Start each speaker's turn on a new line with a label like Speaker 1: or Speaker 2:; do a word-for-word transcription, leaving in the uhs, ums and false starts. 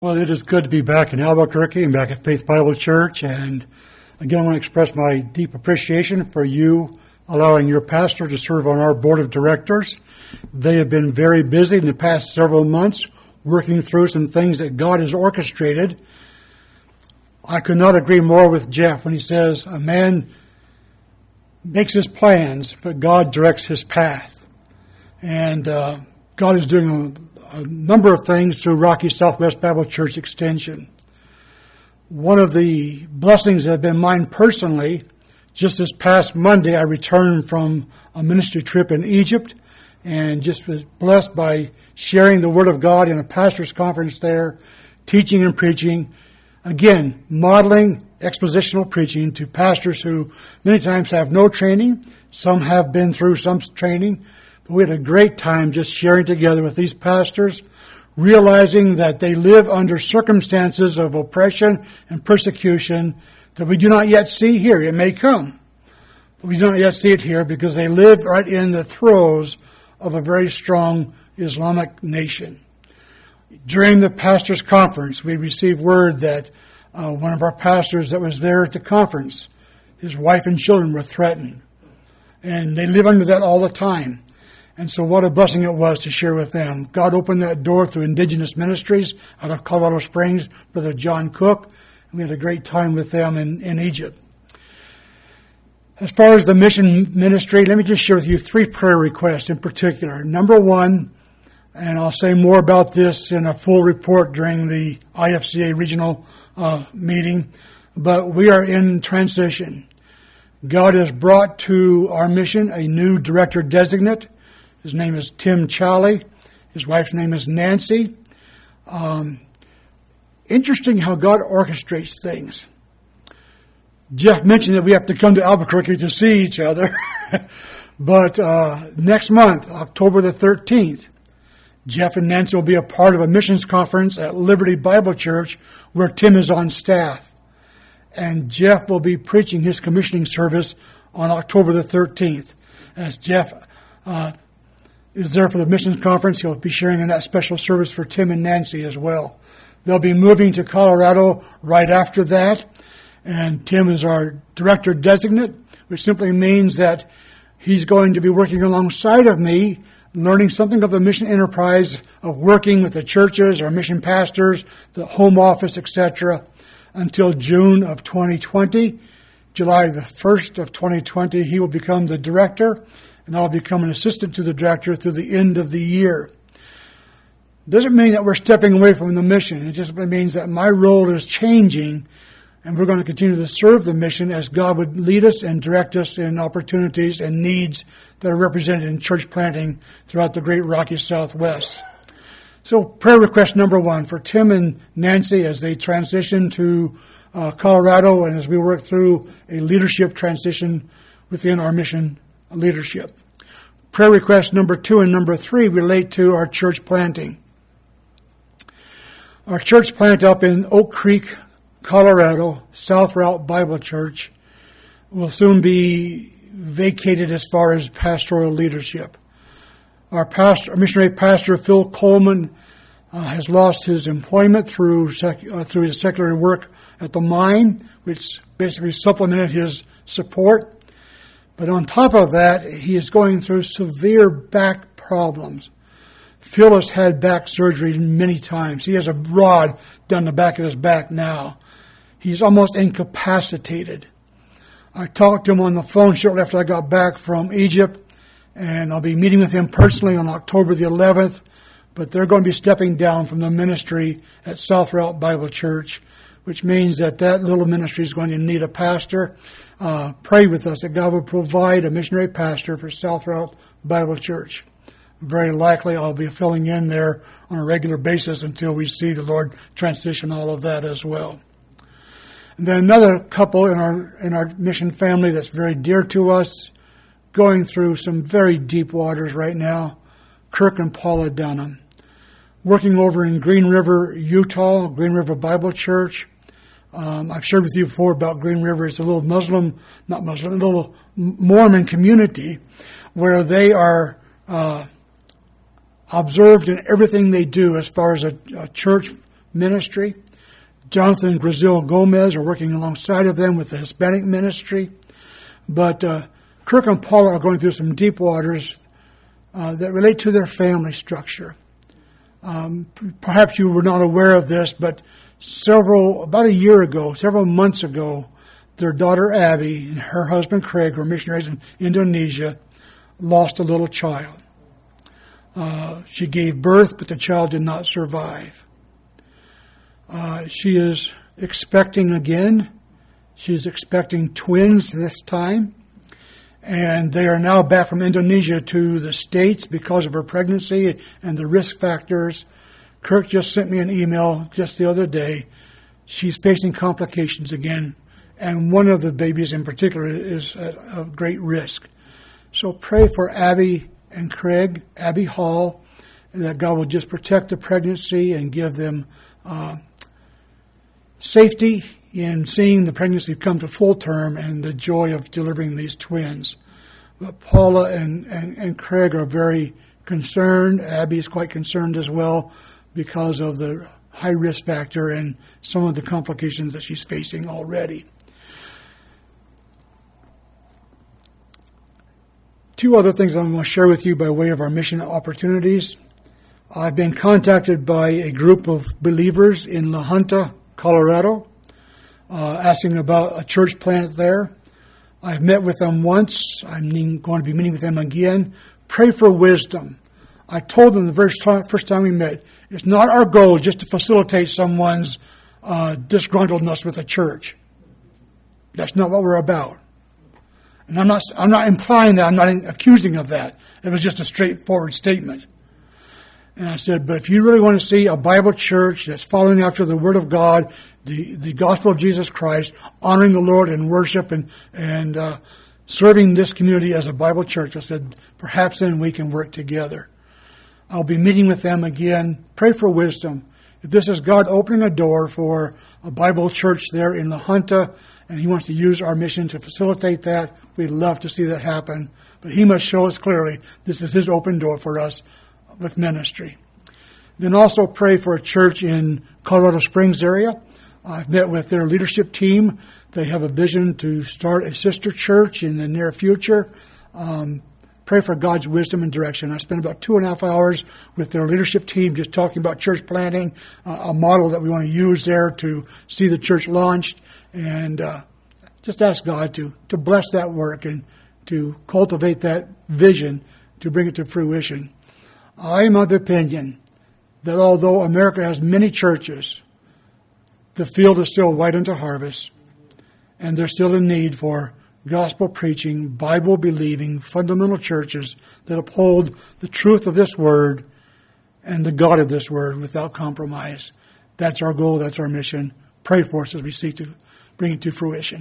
Speaker 1: Well, it is good to be back in Albuquerque and back at Faith Bible Church. And again, I want to express my deep appreciation for you allowing your pastor to serve on our board of directors. They have been very busy in the past several months working through some things that God has orchestrated. I could not agree more with Jeff when he says a man makes his plans, but God directs his path. And uh, God is doing a a number of things through Rocky Southwest Bible Church Extension. One of the blessings that have been mine personally, just this past Monday, I returned from a ministry trip in Egypt and just was blessed by sharing the Word of God in a pastor's conference there, teaching and preaching. Again, modeling expositional preaching to pastors who many times have no training. Some have been through some training. But we had a great time just sharing together with these pastors, realizing that they live under circumstances of oppression and persecution that we do not yet see here. It may come, but we do not yet see it here because they live right in the throes of a very strong Islamic nation. During the pastors' conference, we received word that uh, one of our pastors that was there at the conference, his wife and children were threatened. And they live under that all the time. And so what a blessing it was to share with them. God opened that door through Indigenous Ministries out of Colorado Springs, Brother John Cook. And we had a great time with them in, in Egypt. As far as the mission ministry, let me just share with you three prayer requests in particular. Number one, and I'll say more about this in a full report during the I F C A regional uh, meeting, but we are in transition. God has brought to our mission a new director designate. His name is Tim Challey. His wife's name is Nancy. Um, interesting how God orchestrates things. Jeff mentioned that we have to come to Albuquerque to see each other. but uh, next month, October the thirteenth, Jeff and Nancy will be a part of a missions conference at Liberty Bible Church where Tim is on staff. And Jeff will be preaching his commissioning service on October the thirteenth. As Jeff uh, is there for the missions conference, he'll be sharing in that special service for Tim and Nancy as well. They'll be moving to Colorado right after that. And Tim is our director designate, which simply means that he's going to be working alongside of me, learning something of the mission enterprise of working with the churches, our mission pastors, the home office, et cetera, until June of twenty twenty. July the first of twenty twenty, he will become the director, and I'll become an assistant to the director through the end of the year. Doesn't mean that we're stepping away from the mission. It just means that my role is changing, and we're going to continue to serve the mission as God would lead us and direct us in opportunities and needs that are represented in church planting throughout the great Rocky Southwest. So prayer request number one for Tim and Nancy as they transition to uh, Colorado and as we work through a leadership transition within our mission leadership. Prayer request number two and number three relate to our church planting. Our church plant up in Oak Creek, Colorado, South Route Bible Church, will soon be vacated as far as pastoral leadership. Our pastor, our missionary pastor, Phil Coleman, uh, has lost his employment through sec, uh, through his secular work at the mine, which basically supplemented his support. But on top of that, he is going through severe back problems. Phil has had back surgery many times. He has a rod down the back of his back now. He's almost incapacitated. I talked to him on the phone shortly after I got back from Egypt, and I'll be meeting with him personally on October the eleventh, but they're going to be stepping down from the ministry at South Route Bible Church, which means that that little ministry is going to need a pastor. Uh, pray with us that God will provide a missionary pastor for South Route Bible Church. Very likely I'll be filling in there on a regular basis until we see the Lord transition all of that as well. And then another couple in our in our mission family that's very dear to us, going through some very deep waters right now, Kirk and Paula Dunham, working over in Green River, Utah, Green River Bible Church. Um, I've shared with you before about Green River. It's a little Muslim, not Muslim, a little Mormon community where they are uh, observed in everything they do as far as a, a church ministry. Jonathan and Brazil Gomez are working alongside of them with the Hispanic ministry. But uh, Kirk and Paula are going through some deep waters uh, that relate to their family structure. Um, perhaps you were not aware of this, but several, about a year ago, several months ago, their daughter Abby and her husband Craig, who are missionaries in Indonesia, lost a little child. Uh, she gave birth, but the child did not survive. Uh, she is expecting again. She's expecting twins this time. And they are now back from Indonesia to the States because of her pregnancy and the risk factors. Kirk just sent me an email just the other day. She's facing complications again. And one of the babies in particular is at a great risk. So pray for Abby and Craig, Abby Hall, that God will just protect the pregnancy and give them uh, safety in seeing the pregnancy come to full term and the joy of delivering these twins. But Paula and, and, and Craig are very concerned. Abby is quite concerned as well because of the high risk factor and some of the complications that she's facing already. Two other things I'm going to share with you by way of our mission opportunities. I've been contacted by a group of believers in La Junta, Colorado, uh, asking about a church plant there. I've met with them once. I'm going to be meeting with them again. Pray for wisdom. I told them the very first time we met, it's not our goal just to facilitate someone's uh, disgruntledness with the church. That's not what we're about. And I'm not, I'm not implying that. I'm not accusing of that. It was just a straightforward statement. And I said, but if you really want to see a Bible church that's following after the Word of God, the, the gospel of Jesus Christ, honoring the Lord in worship and, and uh, serving this community as a Bible church, I said, perhaps then we can work together. I'll be meeting with them again. Pray for wisdom. If this is God opening a door for a Bible church there in La Junta, and He wants to use our mission to facilitate that, we'd love to see that happen. But He must show us clearly this is His open door for us with ministry. Then also pray for a church in Colorado Springs area. I've met with their leadership team. They have a vision to start a sister church in the near future. Um, pray for God's wisdom and direction. I spent about two and a half hours with their leadership team just talking about church planting, uh, a model that we want to use there to see the church launched. And uh, just ask God to, to bless that work and to cultivate that vision to bring it to fruition. I am of the opinion that although America has many churches, the field is still white unto harvest, and there's still a need for gospel preaching, Bible believing, fundamental churches that uphold the truth of this word and the God of this word without compromise. That's our goal. That's our mission. Pray for us as we seek to bring it to fruition.